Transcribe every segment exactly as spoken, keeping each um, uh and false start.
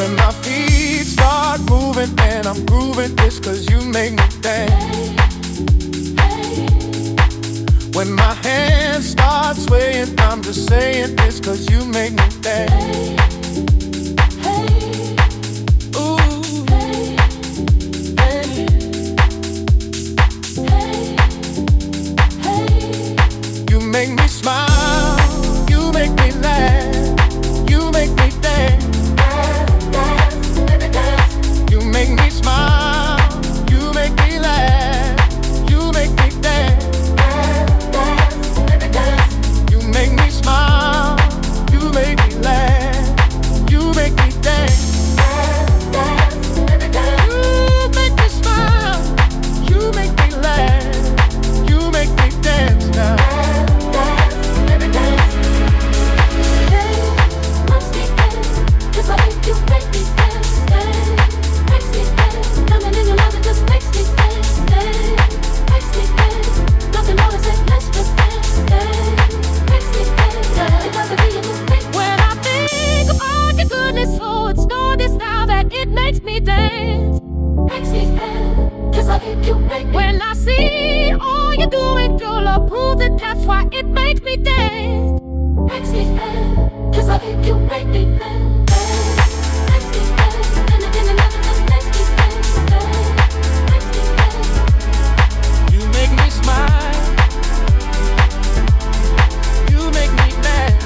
When my feet start moving and I'm grooving, it's 'cause you make me dance. When my hands start swaying, I'm just saying it's 'cause you make me dance. Make me smile, you make me laugh, you make me dance. You make me smile, you make me laugh, you make me dance. You make me smile, you make me laugh, you make me dance. You make me smile, you make me laugh, you make me dance now. When I see all you're doing, girl, I'll prove it. That's why it makes me dance. Makes me dance, 'cause I think you make me dance. Makes me dance, and again and again, just makes me dance. Makes me dance. You make me smile. You make me dance.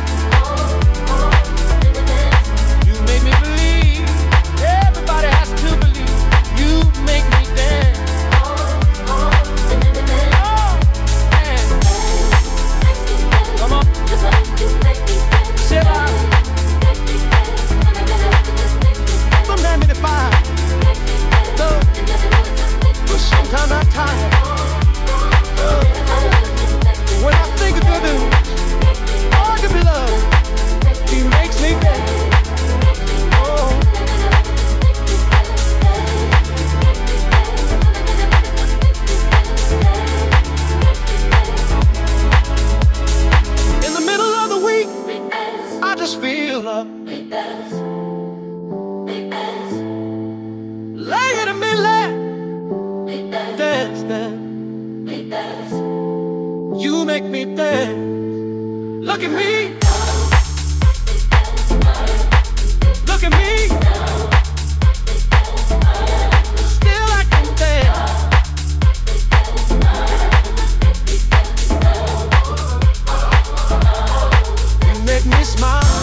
You make me believe. Everybody has to believe. You make me dance. Sometimes I'm tired. Uh, when I think of you, all you love, he makes me dance. Oh. In the middle of the week, I just feel love. Laying in me lap. Dance, dance. You make me dance. Look at me. Look at me. Still I can dance. You make me smile.